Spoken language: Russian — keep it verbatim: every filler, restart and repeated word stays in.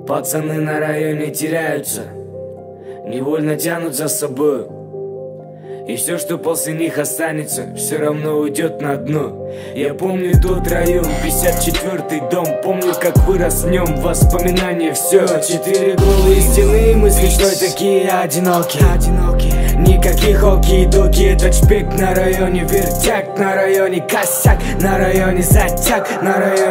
Пацаны на районе теряются, невольно тянут за собой. И все, что после них останется, все равно уйдет на дно. Я помню тот район, пятьдесят четвёртый дом. Помню, как вырос в нем, воспоминания все. Четыре голые стены, мысли, что такие одинокие. Никаких оки-доки, этот шпик на районе, вертяк на районе, косяк на районе, затяг на районе.